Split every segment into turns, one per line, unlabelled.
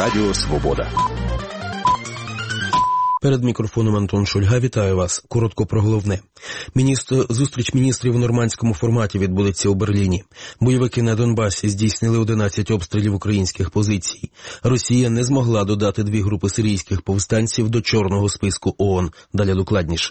Радіо Свобода.
Перед мікрофоном Антон Шульга. Вітаю вас. Коротко про головне. Зустріч міністрів у нормандському форматі відбудеться у Берліні. Бойовики на Донбасі здійснили 11 обстрілів українських позицій. Росія не змогла додати 2 групи сирійських повстанців до чорного списку ООН. Далі докладніше.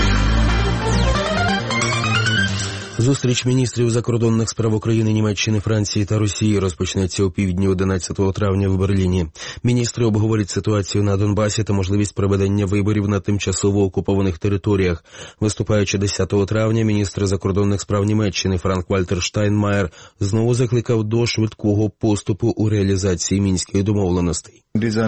Зустріч міністрів закордонних справ України, Німеччини, Франції та Росії розпочнеться у півдні 11 травня в Берліні. Міністри обговорять ситуацію на Донбасі та можливість проведення виборів на тимчасово окупованих територіях. Виступаючи 10 травня, міністр закордонних справ Німеччини Франк-Вальтер Штайнмаєр знову закликав до швидкого поступу у реалізації Мінських домовленостей.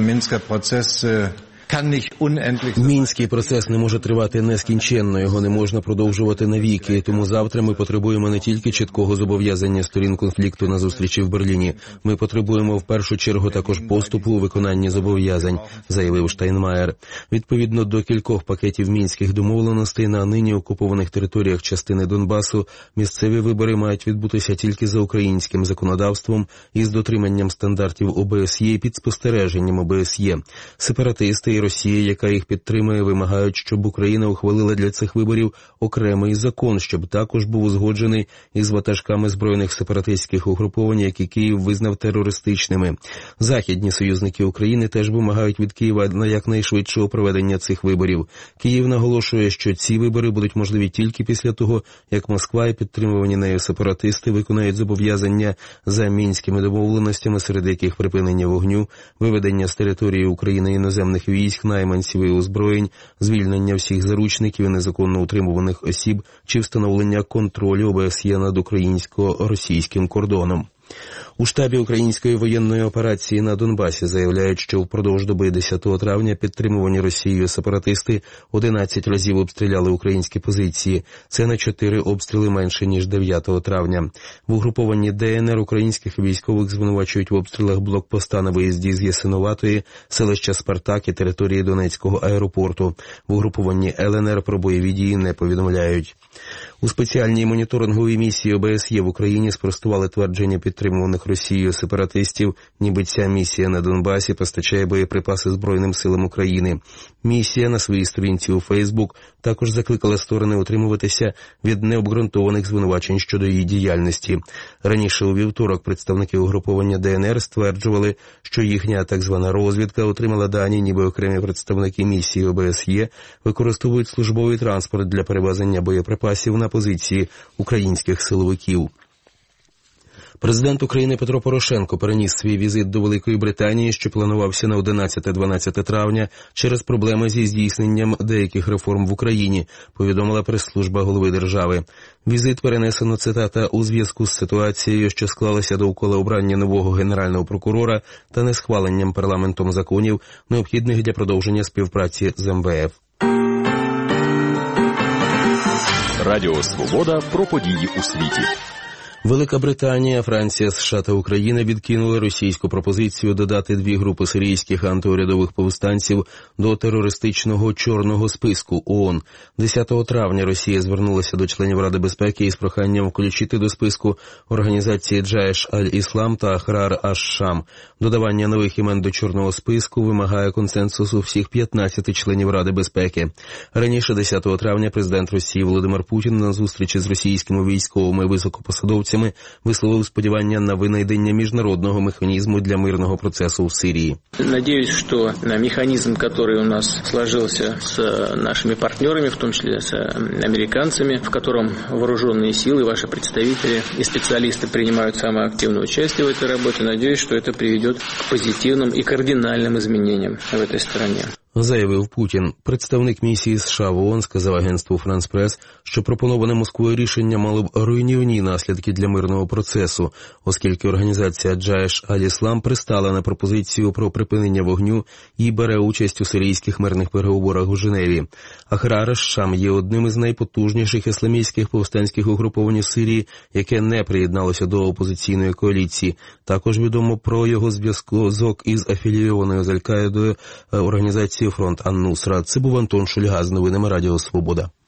Мінський процес не може тривати нескінченно, його не можна продовжувати навіки, тому завтра ми потребуємо не тільки чіткого зобов'язання сторін конфлікту на зустрічі в Берліні, ми потребуємо в першу чергу також поступу у виконанні зобов'язань, заявив Штайнмаєр. Відповідно до кількох пакетів Мінських домовленостей на нині окупованих територіях частини Донбасу, місцеві вибори мають відбутися тільки за українським законодавством і з дотриманням стандартів ОБСЄ під спостереженням ОБСЄ. Сепаратисти і Росія, яка їх підтримує, вимагають, щоб Україна ухвалила для цих виборів окремий закон, щоб також був узгоджений із ватажками збройних сепаратистських угруповань, які Київ визнав терористичними. Західні союзники України теж вимагають від Києва на якнайшвидшого проведення цих виборів. Київ наголошує, що ці вибори будуть можливі тільки після того, як Москва і підтримувані нею сепаратисти виконають зобов'язання за Мінськими домовленостями, серед яких припинення вогню, виведення з території України іноземних військ, найманців і озброєнь, звільнення всіх заручників і незаконно утримуваних осіб чи встановлення контролю ОБСЄ над українсько-російським кордоном. У штабі української воєнної операції на Донбасі заявляють, що впродовж доби 10 травня підтримувані Росією сепаратисти 11 разів обстріляли українські позиції. Це на 4 обстріли менше, ніж 9 травня. В угрупованні ДНР українських військових звинувачують в обстрілах блокпоста на виїзді з Ясиноватої, селища Спартак і території Донецького аеропорту. В угрупованні ЛНР про бойові дії не повідомляють. У спеціальній моніторинговій місії ОБСЄ в Україні спростували твердження підтримуваних Росією сепаратистів, ніби ця місія на Донбасі постачає боєприпаси Збройним силам України. Місія на своїй сторінці у Фейсбук також закликала сторони утримуватися від необґрунтованих звинувачень щодо її діяльності. Раніше у вівторок представники угруповання ДНР стверджували, що їхня так звана розвідка отримала дані, ніби окремі представники місії ОБСЄ використовують службовий транспорт для перевезення боєприпасів на позиції українських силовиків. Президент України Петро Порошенко переніс свій візит до Великої Британії, що планувався на 11-12 травня, через проблеми зі здійсненням деяких реформ в Україні, повідомила прес-служба голови держави. Візит перенесено, цитата, у зв'язку з ситуацією, що склалася довкола обрання нового генерального прокурора та несхваленням парламентом законів, необхідних для продовження співпраці з МВФ.
Радіо Свобода про події у світі.
Велика Британія, Франція, США та Україна відкинули російську пропозицію додати 2 групи сирійських антиурядових повстанців до терористичного чорного списку ООН. 10 травня Росія звернулася до членів Ради безпеки із проханням включити до списку організації Джаеш аль-Іслам та Ахрар аш-Шам. Додавання нових імен до чорного списку вимагає консенсусу всіх 15 членів Ради безпеки. Раніше 10 травня президент Росії Володимир Путін на зустрічі з російськими військовими високопосадовцями висловив сподівання на винайдення міжнародного механізму для мирного процесу в Сирии.
Надеюсь, что механизм, который у нас сложился с нашими партнерами, в том числе с американцами, в котором вооруженные силы, ваши представители и специалисты принимают самое активное участие в этой работе, надеюсь, что это приведет к позитивным и кардинальным изменениям в этой стране.
Заявив Путін. Представник місії США в ООН сказав агентству «Франс Прес», що пропоноване Москвою рішення мало б руйнівні наслідки для мирного процесу, оскільки організація Джаеш аль-Іслам пристала на пропозицію про припинення вогню і бере участь у сирійських мирних переговорах у Женеві. Ахрар аш-Шам є одним із найпотужніших ісламістських повстанських угруповань у Сирії, яке не приєдналося до опозиційної коаліції. Також відомо про його зв'язок із афілійованою з Аль-Каїдою організацією «Фронт Ан-Нусра». Це був Антон Шульга з новинами Радіо Свобода.